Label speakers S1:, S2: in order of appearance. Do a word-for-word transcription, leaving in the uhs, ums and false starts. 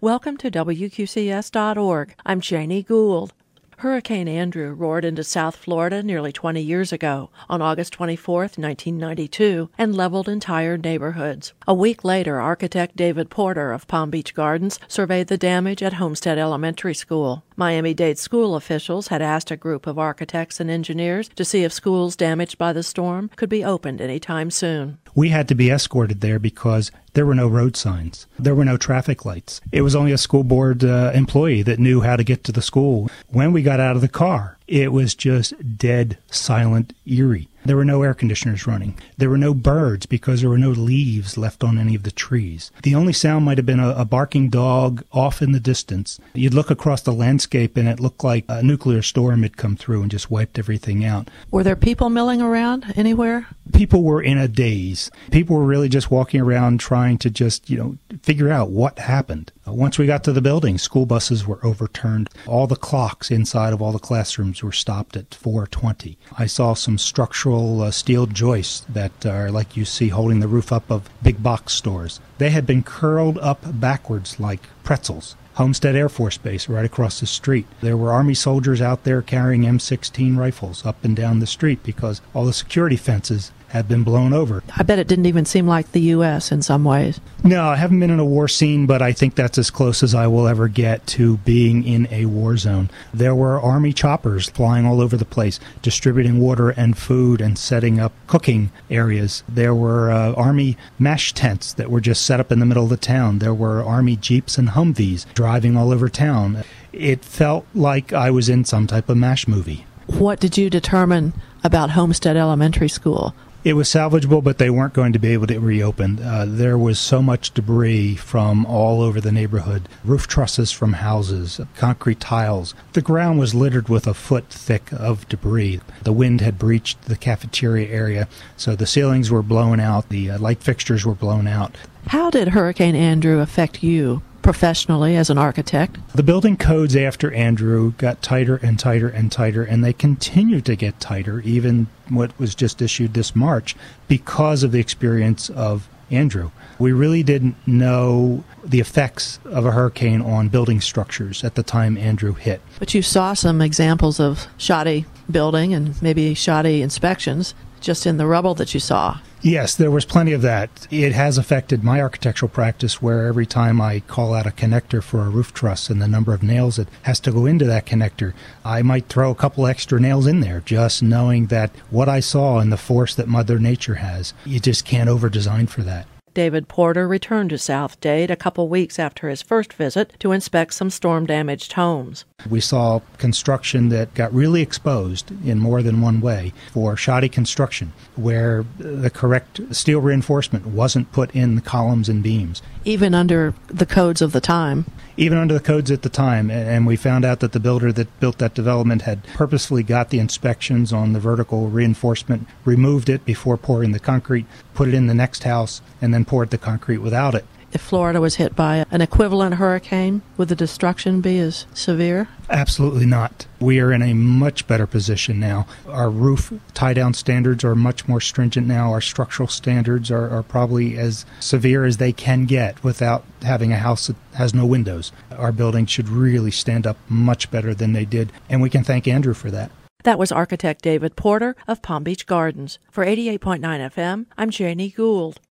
S1: Welcome to W Q C S dot org. I'm Janie Gould. Hurricane Andrew roared into South Florida nearly twenty years ago, on August twenty-fourth, nineteen ninety-two, and leveled entire neighborhoods. A week later, architect David Porter of Palm Beach Gardens surveyed the damage at Homestead Elementary School. Miami-Dade school officials had asked a group of architects and engineers to see if schools damaged by the storm could be opened any time soon.
S2: We had to be escorted there because there were no road signs. There were no traffic lights. It was only a school board uh, employee that knew how to get to the school. When we got out of the car, it was just dead, silent, eerie. There were no air conditioners running. There were no birds because there were no leaves left on any of the trees. The only sound might have been a, a barking dog off in the distance. You'd look across the landscape and it looked like a nuclear storm had come through and just wiped everything out.
S1: Were there people milling around anywhere?
S2: People were in a daze. People were really just walking around trying to just, you know, figure out what happened. Once we got to the building, school buses were overturned. All the clocks inside of all the classrooms were stopped at four twenty. I saw some structural uh, steel joists that are like you see holding the roof up of big box stores. They had been curled up backwards like pretzels. Homestead Air Force Base right across the street. There were Army soldiers out there carrying M sixteen rifles up and down the street because all the security fences had been blown over.
S1: I bet it didn't even seem like the U S in some ways.
S2: No, I haven't been in a war scene, but I think that's as close as I will ever get to being in a war zone. There were Army choppers flying all over the place, distributing water and food and setting up cooking areas. There were uh, Army mesh tents that were just set up in the middle of the town. There were Army Jeeps and Humvees driving all over town. It felt like I was in some type of MASH movie.
S1: What did you determine about Homestead Elementary School?
S2: It was salvageable, but they weren't going to be able to reopen. Uh, there was so much debris from all over the neighborhood. Roof trusses from houses, concrete tiles. The ground was littered with a foot thick of debris. The wind had breached the cafeteria area, so the ceilings were blown out. The uh, light fixtures were blown out.
S1: How did Hurricane Andrew affect you professionally as an architect?
S2: The building codes after Andrew got tighter and tighter and tighter, and they continue to get tighter, even what was just issued this March, because of the experience of Andrew. We really didn't know the effects of a hurricane on building structures at the time Andrew hit.
S1: But you saw some examples of shoddy building and maybe shoddy inspections just in the rubble that you saw.
S2: Yes, there was plenty of that. It has affected my architectural practice, where every time I call out a connector for a roof truss and the number of nails that has to go into that connector, I might throw a couple extra nails in there, just knowing that what I saw and the force that Mother Nature has, you just can't over-design for that.
S1: David Porter returned to South Dade a couple weeks after his first visit to inspect some storm-damaged homes.
S2: We saw construction that got really exposed in more than one way for shoddy construction, where the correct steel reinforcement wasn't put in the columns and beams.
S1: Even under the codes of the time.
S2: Even under the codes at the time, and we found out that the builder that built that development had purposefully got the inspections on the vertical reinforcement, removed it before pouring the concrete, put it in the next house, and then poured the concrete without it.
S1: If Florida was hit by an equivalent hurricane, would the destruction be as severe?
S2: Absolutely not. We are in a much better position now. Our roof tie-down standards are much more stringent now. Our structural standards are, are probably as severe as they can get without having a house that has no windows. Our buildings should really stand up much better than they did, and we can thank Andrew for that.
S1: That was architect David Porter of Palm Beach Gardens. For eighty-eight point nine F M, I'm Janie Gould.